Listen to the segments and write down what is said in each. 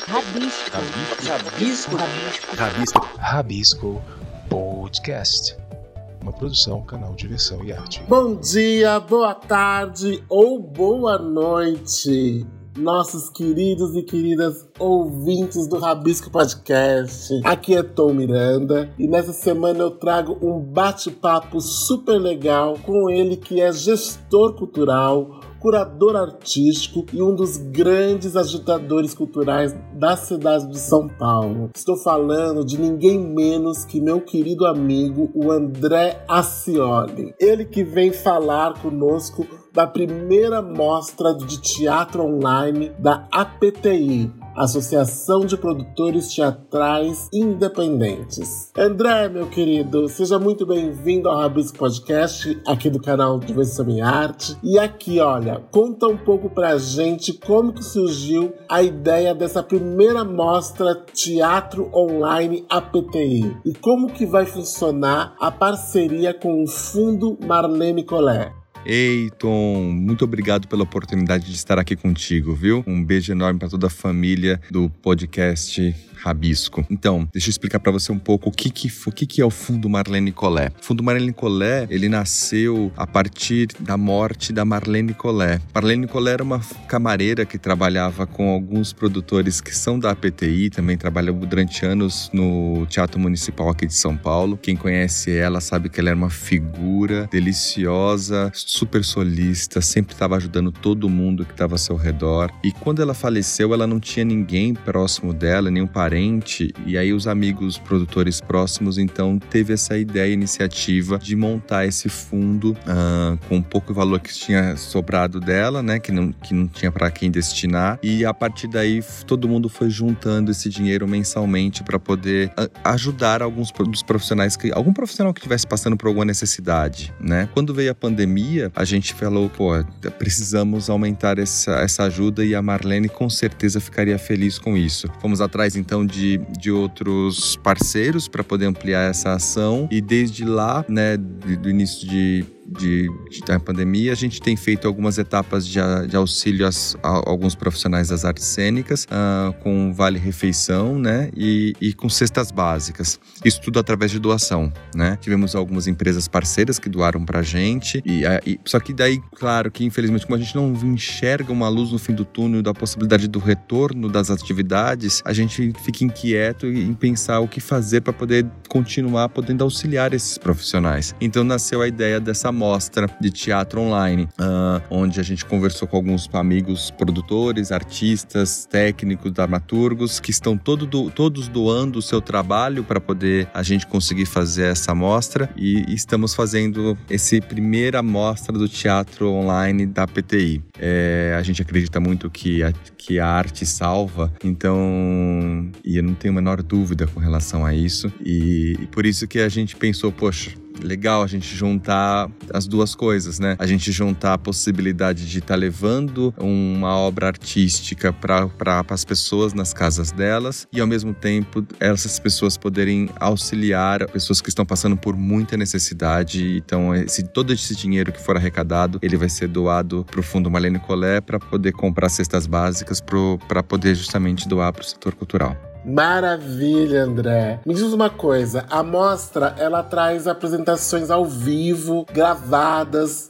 Rabisco Podcast. Uma produção, canal Diversão e Arte. Bom dia, boa tarde ou boa noite, nossos queridos e queridas ouvintes do Rabisco Podcast. Aqui é Tom Miranda e nessa semana eu trago um bate-papo super legal com ele que é gestor cultural, curador artístico e um dos grandes agitadores culturais da cidade de São Paulo. Estou falando de ninguém menos que meu querido amigo, o André Acioli. Ele que vem falar conosco da primeira mostra de teatro online da APTI, Associação de Produtores Teatrais Independentes. André, meu querido, seja muito bem-vindo ao Rabisco Podcast, aqui do canal Diversão e Arte. E aqui, olha, conta um pouco pra gente como que surgiu a ideia dessa primeira mostra Teatro Online APTI e como que vai funcionar a parceria com o Fundo Marlene Collet. Ei, Tom, muito obrigado pela oportunidade de estar aqui contigo, viu? Um beijo enorme para toda a família do podcast Rabisco. Então, deixa eu explicar para você um pouco o que é o Fundo Marlene Collet. O Fundo Marlene Collet, ele nasceu a partir da morte da Marlene Collet. Marlene Collet era uma camareira que trabalhava com alguns produtores que são da APTI, também trabalhou durante anos no Teatro Municipal aqui de São Paulo. Quem conhece ela sabe que ela era uma figura deliciosa, super solista, sempre estava ajudando todo mundo que estava ao seu redor. E quando ela faleceu, ela não tinha ninguém próximo dela, nenhum parente, e aí os amigos produtores próximos então teve essa ideia, iniciativa de montar esse fundo com um pouco de valor que tinha sobrado dela, né, que não tinha para quem destinar, e a partir daí todo mundo foi juntando esse dinheiro mensalmente para poder ajudar alguns dos profissionais, algum profissional que estivesse passando por alguma necessidade, né? Quando veio a pandemia, a gente falou, precisamos aumentar essa ajuda, e a Marlene com certeza ficaria feliz com isso. Fomos atrás então de outros parceiros para poder ampliar essa ação, e desde lá, né, do início da pandemia, a gente tem feito algumas etapas de auxílio a alguns profissionais das artes cênicas, com vale-refeição, né, e com cestas básicas. Isso tudo através de doação, né? Tivemos algumas empresas parceiras que doaram pra gente, só que daí, claro, que infelizmente, como a gente não enxerga uma luz no fim do túnel da possibilidade do retorno das atividades, a gente fica inquieto em pensar o que fazer para poder continuar podendo auxiliar esses profissionais. Então nasceu a ideia dessa mostra de teatro online, onde a gente conversou com alguns amigos produtores, artistas, técnicos, dramaturgos, que estão todos doando o seu trabalho para poder a gente conseguir fazer essa mostra, e estamos fazendo essa primeira mostra do teatro online da APTI. A gente acredita muito que a arte salva, então, e eu não tenho a menor dúvida com relação a isso, e por isso que a gente pensou, legal a gente juntar as duas coisas, né? A gente juntar a possibilidade de estar levando uma obra artística para as pessoas nas casas delas, e ao mesmo tempo essas pessoas poderem auxiliar pessoas que estão passando por muita necessidade. Então todo esse dinheiro que for arrecadado, ele vai ser doado para o Fundo Marlene Collet para poder comprar cestas básicas para poder justamente doar para o setor cultural. Maravilha, André. Me diz uma coisa, a mostra, ela traz apresentações ao vivo, gravadas,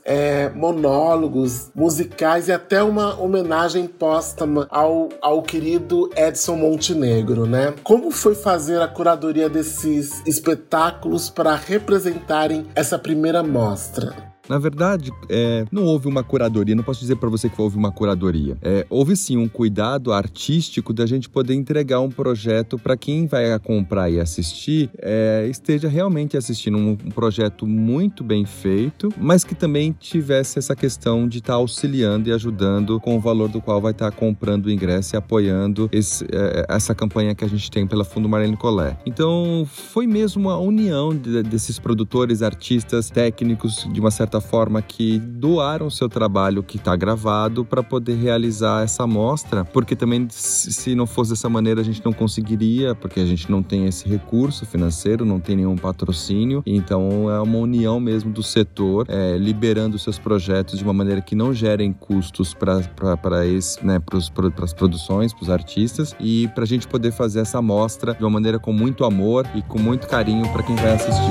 monólogos, musicais e até uma homenagem póstuma ao querido Edson Montenegro, né? Como foi fazer a curadoria desses espetáculos para representarem essa primeira mostra? Na verdade, não houve uma curadoria, não posso dizer para você que houve uma curadoria. Houve sim um cuidado artístico da gente poder entregar um projeto para quem vai comprar e assistir, esteja realmente assistindo um projeto muito bem feito, mas que também tivesse essa questão de estar auxiliando e ajudando com o valor do qual vai estar comprando o ingresso e apoiando essa campanha que a gente tem pela Fundo Marlene Collet. Então, foi mesmo a união desses produtores, artistas, técnicos, de uma certa certa forma, que doaram o seu trabalho que está gravado para poder realizar essa mostra, porque também, se não fosse dessa maneira, a gente não conseguiria, porque a gente não tem esse recurso financeiro, não tem nenhum patrocínio. Então é uma união mesmo do setor, liberando seus projetos de uma maneira que não gerem custos para as produções, para os artistas, e para a gente poder fazer essa mostra de uma maneira com muito amor e com muito carinho para quem vai assistir.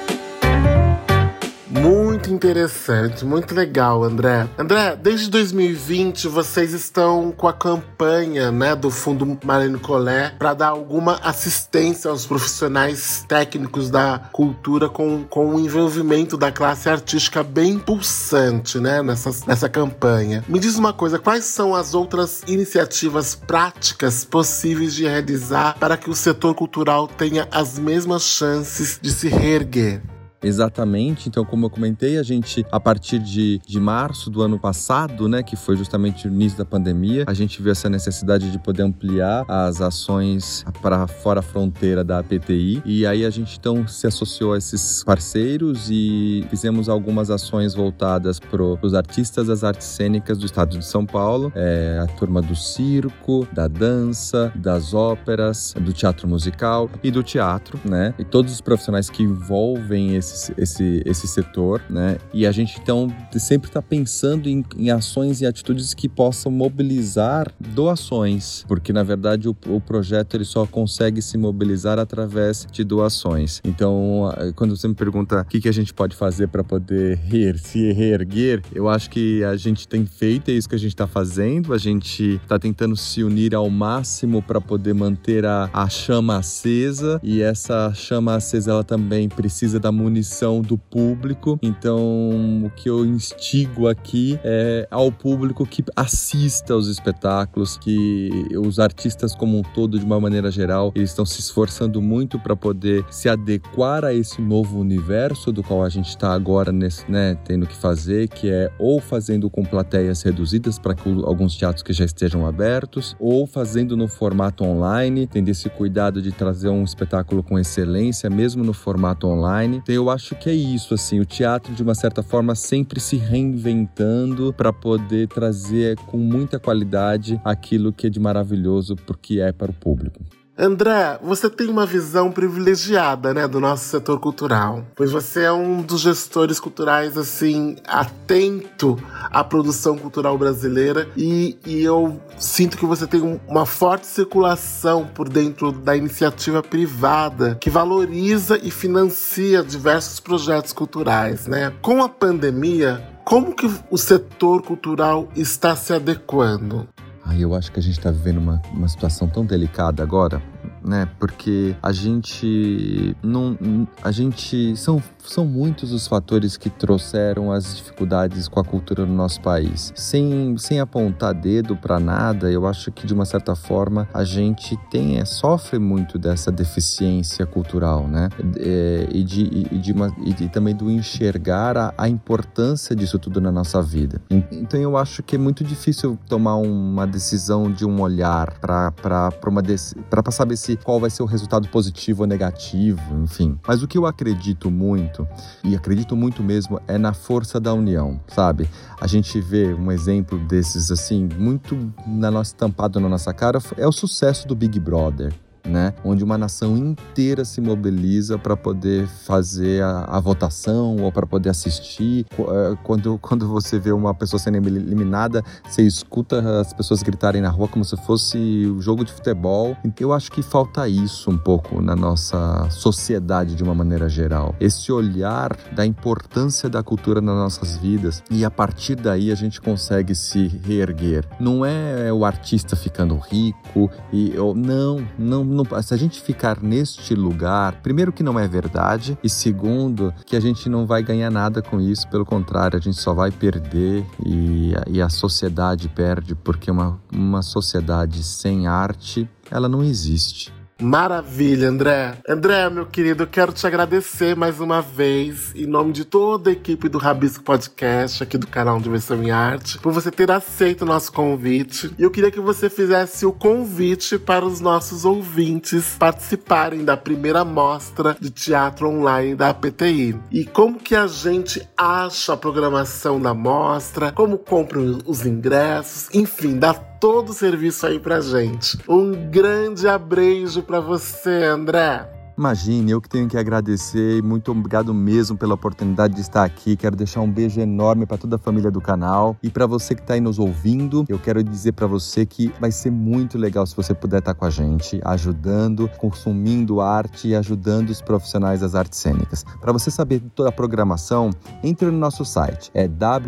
Muito interessante, muito legal, André. André, desde 2020 vocês estão com a campanha, né, do Fundo Marlene Collet para dar alguma assistência aos profissionais técnicos da cultura com o envolvimento da classe artística bem pulsante, né, nessa campanha. Me diz uma coisa, quais são as outras iniciativas práticas possíveis de realizar para que o setor cultural tenha as mesmas chances de se reerguer? Exatamente, então como eu comentei, a gente, a partir de março do ano passado, né, que foi justamente o início da pandemia, a gente viu essa necessidade de poder ampliar as ações para fora a fronteira da APTI, e aí a gente então se associou a esses parceiros e fizemos algumas ações voltadas para os artistas das artes cênicas do estado de São Paulo, a turma do circo, da dança, das óperas, do teatro musical e do teatro, né, e todos os profissionais que envolvem esse setor, né? E a gente então sempre está pensando em ações e atitudes que possam mobilizar doações, porque na verdade o projeto ele só consegue se mobilizar através de doações. Então, quando você me pergunta o que a gente pode fazer para poder se reerguer, eu acho que a gente tem feito, é isso que a gente está fazendo, a gente está tentando se unir ao máximo para poder manter a chama acesa, e essa chama acesa ela também precisa da munição do público. Então o que eu instigo aqui é ao público que assista aos espetáculos, que os artistas como um todo, de uma maneira geral, eles estão se esforçando muito para poder se adequar a esse novo universo do qual a gente está agora tendo que fazer, que é ou fazendo com plateias reduzidas para alguns teatros que já estejam abertos, ou fazendo no formato online, tendo esse cuidado de trazer um espetáculo com excelência mesmo no formato online. Então eu acho que é isso, assim, o teatro de uma certa forma sempre se reinventando para poder trazer com muita qualidade aquilo que é de maravilhoso porque é para o público. André, você tem uma visão privilegiada, né, do nosso setor cultural, pois você é um dos gestores culturais, assim, atento à produção cultural brasileira, e eu sinto que você tem uma forte circulação por dentro da iniciativa privada que valoriza e financia diversos projetos culturais, né? Com a pandemia, como que o setor cultural está se adequando? Eu acho que a gente está vivendo uma situação tão delicada agora, né? Porque são muitos os fatores que trouxeram as dificuldades com a cultura no nosso país. Sem apontar dedo para nada, eu acho que de uma certa forma a gente sofre muito dessa deficiência cultural, né? E também do enxergar a importância disso tudo na nossa vida. Então eu acho que é muito difícil tomar uma decisão de um olhar para saber qual vai ser o resultado positivo ou negativo, enfim. Mas o que eu acredito muito, e acredito muito mesmo, é na força da união, sabe? A gente vê um exemplo desses, assim, muito estampado na nossa cara, é o sucesso do Big Brother, né? Onde uma nação inteira se mobiliza para poder fazer a votação ou para poder assistir. Quando você vê uma pessoa sendo eliminada, você escuta as pessoas gritarem na rua como se fosse um jogo de futebol. Eu acho que falta isso um pouco na nossa sociedade de uma maneira geral. Esse olhar da importância da cultura nas nossas vidas, e a partir daí a gente consegue se reerguer. Não é o artista ficando rico, não, se a gente ficar neste lugar, primeiro que não é verdade, e segundo que a gente não vai ganhar nada com isso, pelo contrário, a gente só vai perder, e a sociedade perde, porque uma sociedade sem arte, ela não existe. Maravilha, André. André, meu querido, eu quero te agradecer mais uma vez, em nome de toda a equipe do Rabisco Podcast, aqui do canal Diversão em Arte, por você ter aceito o nosso convite. E eu queria que você fizesse o convite para os nossos ouvintes participarem da primeira mostra de teatro online da APTI. E como que a gente acha a programação da mostra, como compra os ingressos, enfim, dá todo o serviço aí pra gente. Um grande abraço pra você, André. Imagine, eu que tenho que agradecer, muito obrigado mesmo pela oportunidade de estar aqui. Quero deixar um beijo enorme para toda a família do canal e para você que está aí nos ouvindo. Eu quero dizer para você que vai ser muito legal se você puder estar com a gente, ajudando, consumindo arte e ajudando os profissionais das artes cênicas. Para você saber toda a programação, entre no nosso site, é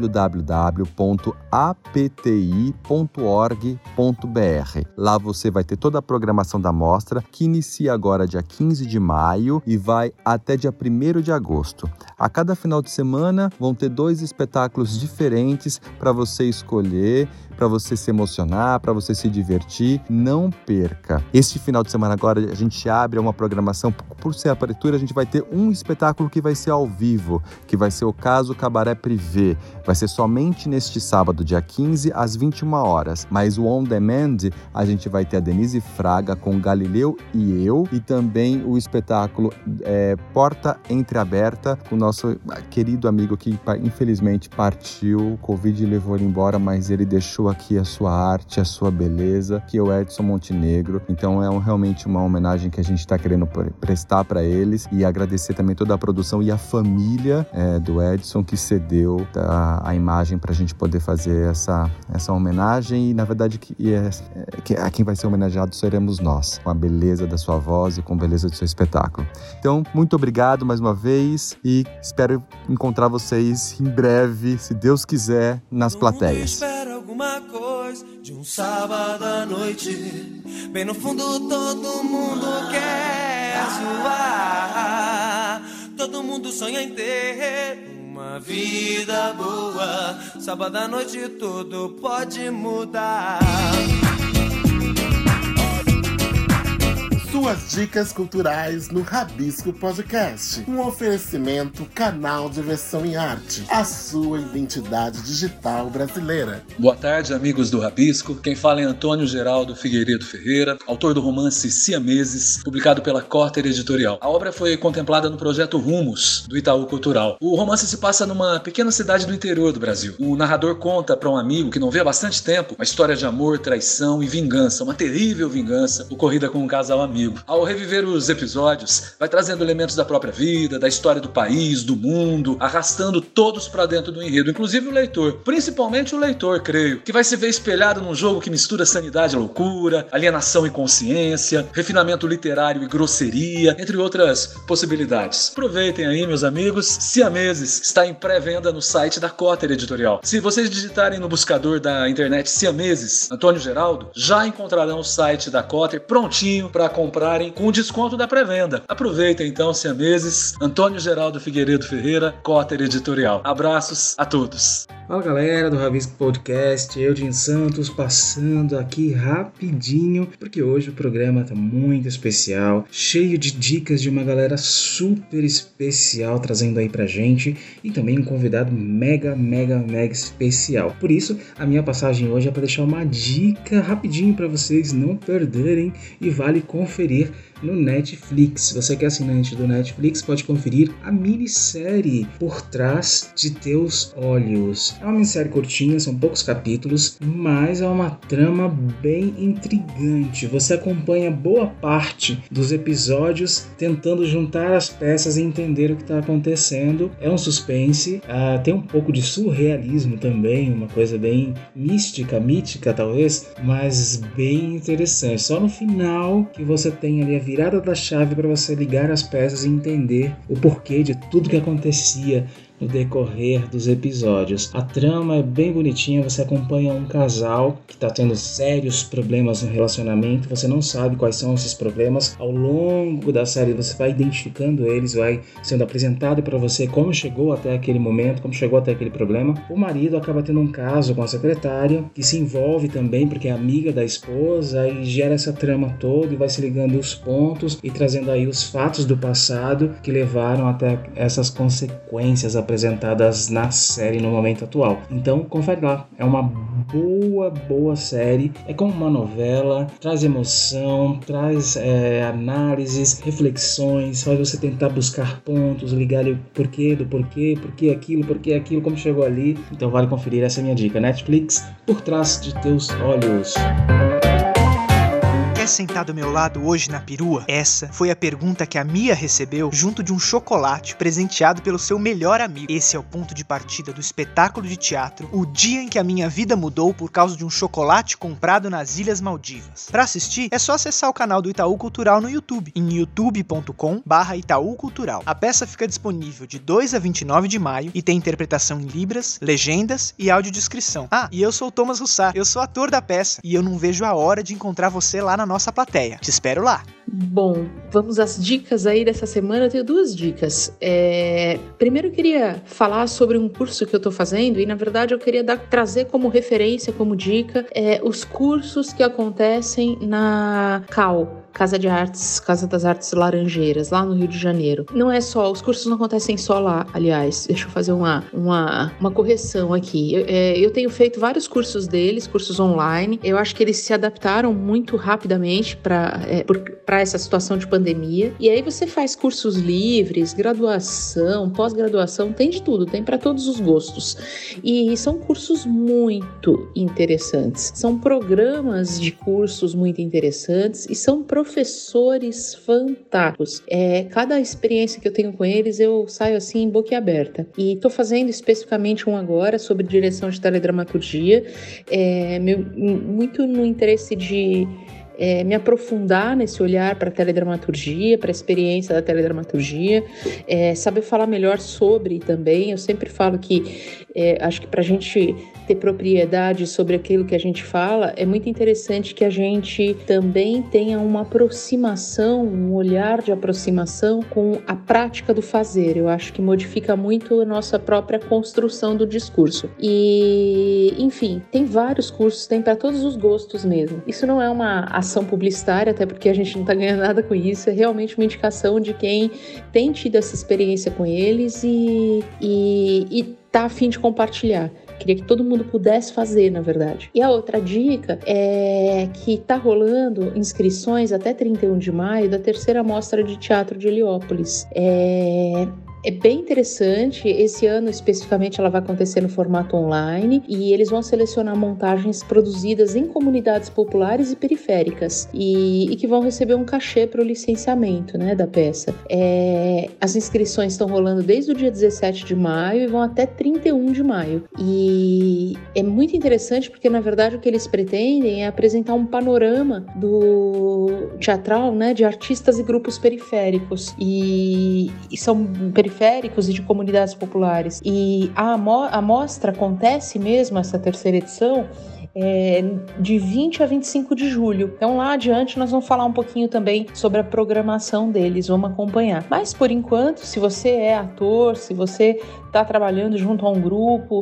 www.apti.org.br. Lá você vai ter toda a programação da mostra, que inicia agora dia 15 de maio e vai até dia 1º de agosto. A cada final de semana vão ter 2 espetáculos diferentes para você escolher, para você se emocionar, para você se divertir. Não perca! Este final de semana agora a gente abre uma programação, por ser a abertura, a gente vai ter um espetáculo que vai ser ao vivo, que vai ser o Caso Cabaré Privé. Vai ser somente neste sábado, dia 15, às 21 horas. Mas o On Demand, a gente vai ter a Denise Fraga com Galileu e eu, e também o espetáculo Porta Entreaberta, com o nosso querido amigo que infelizmente partiu, o Covid levou ele embora, mas ele deixou aqui a sua arte, a sua beleza, que é o Edson Montenegro. Então é realmente uma homenagem que a gente está querendo prestar para eles, e agradecer também toda a produção e a família do Edson, que cedeu a imagem para a gente poder fazer essa homenagem. E na verdade a quem vai ser homenageado seremos nós, com a beleza da sua voz e com a beleza do seu espetáculo. Então, muito obrigado mais uma vez e espero encontrar vocês em breve, se Deus quiser, nas plateias. Espera alguma coisa de um sábado à noite, bem no fundo todo mundo quer zoar, todo mundo sonha em ter uma vida boa. Sábado à noite tudo pode mudar. Suas dicas culturais no Rabisco Podcast. Um oferecimento Canal Diversão em Arte. A sua identidade digital brasileira. Boa tarde, amigos do Rabisco. Quem fala é Antônio Geraldo Figueiredo Ferreira, autor do romance Siameses, publicado pela Cotter Editorial. A obra foi contemplada no projeto Rumos, do Itaú Cultural. O romance se passa numa pequena cidade do interior do Brasil. O narrador conta para um amigo que não vê há bastante tempo uma história de amor, traição e vingança, uma terrível vingança ocorrida com um casal amigo. Ao reviver os episódios, vai trazendo elementos da própria vida, da história do país, do mundo, arrastando todos para dentro do enredo, inclusive o leitor, principalmente o leitor, creio, que vai se ver espelhado num jogo que mistura sanidade e loucura, alienação e consciência, refinamento literário e grosseria, entre outras possibilidades. Aproveitem aí, meus amigos. Siameses está em pré-venda no site da Cotter Editorial. Se vocês digitarem no buscador da internet Siameses, Antônio Geraldo, já encontrarão o site da Cotter prontinho para comprarem com o desconto da pré-venda. Aproveitem então, Siameses. Antônio Geraldo Figueiredo Ferreira, Cotter Editorial. Abraços a todos. Fala galera do Rabisco Podcast, Eugênio Santos passando aqui rapidinho, porque hoje o programa tá muito especial, cheio de dicas de uma galera super especial trazendo aí pra gente, e também um convidado mega especial. Por isso, a minha passagem hoje é para deixar uma dica rapidinho para vocês não perderem, e vale conferir no Netflix. Se você quer assinante do Netflix, pode conferir a minissérie Por Trás de Teus Olhos. É uma minissérie curtinha, são poucos capítulos, mas é uma trama bem intrigante. Você acompanha boa parte dos episódios tentando juntar as peças e entender o que está acontecendo. É um suspense, tem um pouco de surrealismo também, uma coisa bem mítica talvez, mas bem interessante. Só no final que você tem ali a virada da chave para você ligar as peças e entender o porquê de tudo que acontecia no decorrer dos episódios. A trama é bem bonitinha, você acompanha um casal que está tendo sérios problemas no relacionamento, você não sabe quais são esses problemas. Ao longo da série você vai identificando eles, vai sendo apresentado para você como chegou até aquele momento, como chegou até aquele problema. O marido acaba tendo um caso com a secretária, que se envolve também porque é amiga da esposa, e gera essa trama toda e vai se ligando os pontos e trazendo aí os fatos do passado que levaram até essas consequências apresentadas na série no momento atual. Então confere lá, é uma boa série, é como uma novela, traz emoção, traz análises, reflexões, faz você tentar buscar pontos, ligar ali o porquê, por que aquilo, como chegou ali. Então vale conferir, essa é a minha dica. Netflix, Por Trás de Teus Olhos. Quer sentar do meu lado hoje na perua? Essa foi a pergunta que a Mia recebeu junto de um chocolate presenteado pelo seu melhor amigo. Esse é o ponto de partida do espetáculo de teatro O Dia em que a Minha Vida Mudou por causa de um chocolate comprado nas Ilhas Maldivas. Para assistir, é só acessar o canal do Itaú Cultural no YouTube, em youtube.com/Itaú Cultural. A peça fica disponível de 2 a 29 de maio e tem interpretação em libras, legendas e audiodescrição. Ah, e eu sou o Thomas Russar, eu sou ator da peça e eu não vejo a hora de encontrar você lá na nossa plateia. Te espero lá. Bom, vamos às dicas aí dessa semana. Eu tenho 2 dicas. Primeiro eu queria falar sobre um curso que eu estou fazendo e na verdade eu queria trazer como referência, como dica, os cursos que acontecem na CAL, Casa das Artes Laranjeiras, lá no Rio de Janeiro. Não é só, os cursos não acontecem só lá, aliás, deixa eu fazer uma correção aqui. Eu tenho feito vários cursos deles, cursos online. Eu acho que eles se adaptaram muito rapidamente para essa situação de pandemia. E aí você faz cursos livres, graduação, pós-graduação, tem de tudo, tem para todos os gostos. E são cursos muito interessantes. São programas de cursos muito interessantes e são professores fantásticos. Cada experiência que eu tenho com eles, eu saio assim, boquiaberta. E estou fazendo especificamente um agora sobre direção de teledramaturgia, muito no interesse de me aprofundar nesse olhar para a teledramaturgia, para a experiência da teledramaturgia, saber falar melhor sobre também. Eu sempre falo que acho que para a gente ter propriedade sobre aquilo que a gente fala, é muito interessante que a gente também tenha uma aproximação, um olhar de aproximação com a prática do fazer. Eu acho que modifica muito a nossa própria construção do discurso. E, enfim, tem vários cursos, tem para todos os gostos mesmo. Isso não é uma ação publicitária, até porque a gente não está ganhando nada com isso, é realmente uma indicação de quem tem tido essa experiência com eles e tá a fim de compartilhar. Queria que todo mundo pudesse fazer, na verdade. E a outra dica é que tá rolando inscrições até 31 de maio da 3ª Mostra de Teatro de Heliópolis. É bem interessante, esse ano especificamente ela vai acontecer no formato online e eles vão selecionar montagens produzidas em comunidades populares e periféricas e que vão receber um cachê para o licenciamento, né, da peça. As inscrições estão rolando desde o dia 17 de maio e vão até 31 de maio. E é muito interessante porque, na verdade, o que eles pretendem é apresentar um panorama do teatral, né, de artistas e grupos periféricos. E são periféricos e de comunidades populares. E a mostra acontece mesmo, essa 3ª edição, de 20 a 25 de julho. Então lá adiante nós vamos falar um pouquinho também sobre a programação deles, vamos acompanhar. Mas por enquanto, se você é ator, se você está trabalhando junto a um grupo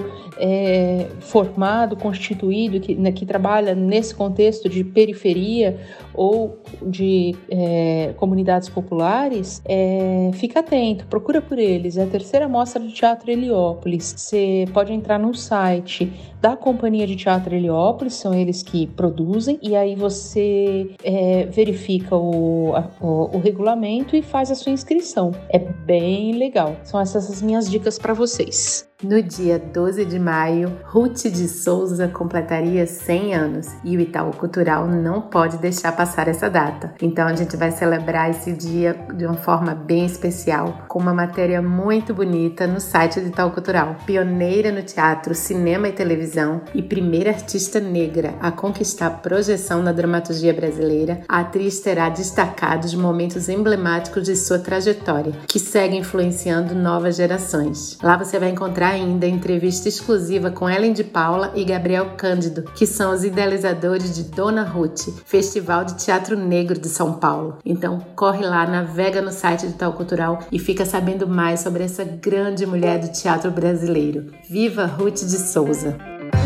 formado, constituído, que trabalha nesse contexto de periferia ou de comunidades populares, fica atento, procura por eles. É a 3ª Mostra de Teatro Heliópolis. Você pode entrar no site da Companhia de Teatro Heliópolis, são eles que produzem, e aí você verifica o regulamento e faz a sua inscrição. É bem legal. São essas as minhas dicas para vocês. No dia 12 de maio, Ruth de Souza completaria 100 anos e o Itaú Cultural não pode deixar passar essa data. Então a gente vai celebrar esse dia de uma forma bem especial, com uma matéria muito bonita no site do Itaú Cultural. Pioneira no teatro, cinema e televisão e primeira artista negra a conquistar a projeção na dramaturgia brasileira, a atriz terá destacados momentos emblemáticos de sua trajetória, que segue influenciando novas gerações. Lá você vai encontrar ainda entrevista exclusiva com Ellen de Paula e Gabriel Cândido, que são os idealizadores de Dona Ruth, Festival de Teatro Negro de São Paulo. Então corre lá, navega no site do Itaú Cultural e fica sabendo mais sobre essa grande mulher do teatro brasileiro. Viva Ruth de Souza!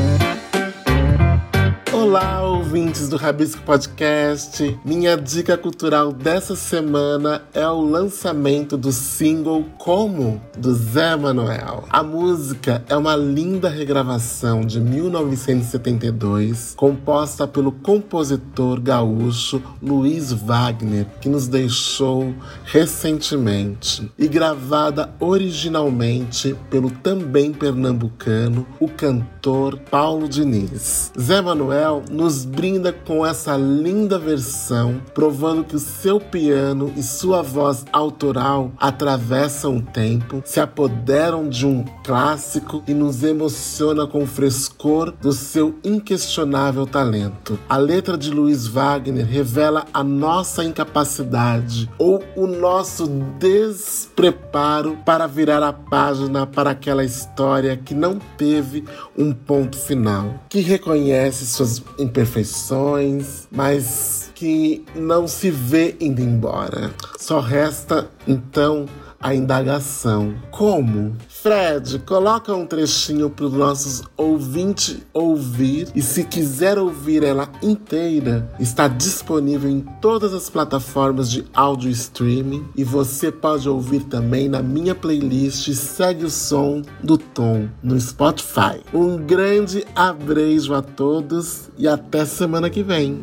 Olá, ouvintes do Rabisco Podcast. Minha dica cultural dessa semana é o lançamento do single Como, do Zé Manuel. A música é uma linda regravação de 1972, composta pelo compositor gaúcho Luiz Wagner, que nos deixou recentemente, e gravada originalmente pelo também pernambucano, o cantor Paulo Diniz. Zé Manuel nos brinda com essa linda versão, provando que o seu piano e sua voz autoral atravessam o tempo, se apoderam de um clássico e nos emociona com o frescor do seu inquestionável talento. A letra de Luiz Wagner revela a nossa incapacidade ou o nosso despreparo para virar a página para aquela história que não teve um ponto final, que reconhece suas imperfeições, mas que não se vê indo embora. Só resta, então, a indagação. Como? Fred, coloca um trechinho para os nossos ouvintes ouvir, e se quiser ouvir ela inteira, está disponível em todas as plataformas de áudio streaming e você pode ouvir também na minha playlist Segue o Som do Tom no Spotify. Um grande abraço a todos e até semana que vem.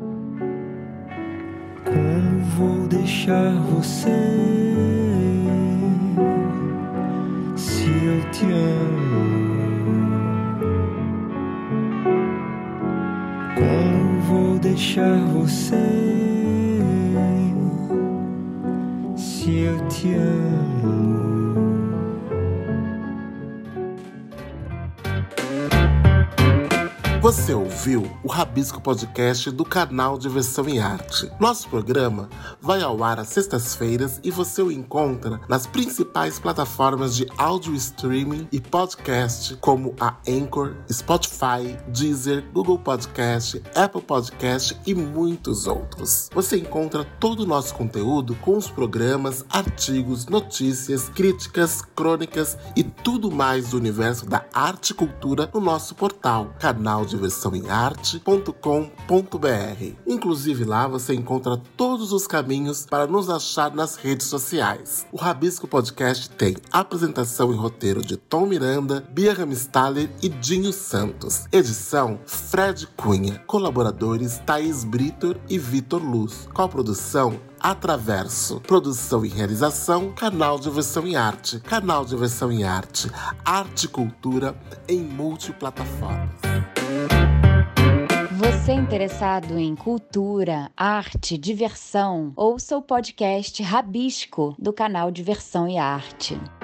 Como vou deixar você? Se eu te amo, como vou deixar você? Se eu te amo. Você ouviu o Rabisco Podcast do canal Diversão e Arte. Nosso programa vai ao ar às sextas-feiras e você o encontra nas principais plataformas de áudio streaming e podcast, como a Anchor, Spotify, Deezer, Google Podcast, Apple Podcast e muitos outros. Você encontra todo o nosso conteúdo com os programas, artigos, notícias, críticas, crônicas e tudo mais do universo da arte e cultura no nosso portal, canaldiversaoemarte.com.br. Inclusive lá você encontra todos os caminhos para nos achar nas redes sociais. O Rabisco Podcast tem apresentação e roteiro de Tom Miranda, Bia Ramstaller e Dinho Santos. Edição Fred Cunha. Colaboradores Thaís Britor e Vitor Luz. Coprodução Atraverso. Produção e realização Canal Diversão e Arte. Canal Diversão e Arte. Arte e cultura em multiplataformas. Você interessado em cultura, arte, diversão? Ouça o podcast Rabisco do canal Diversão e Arte.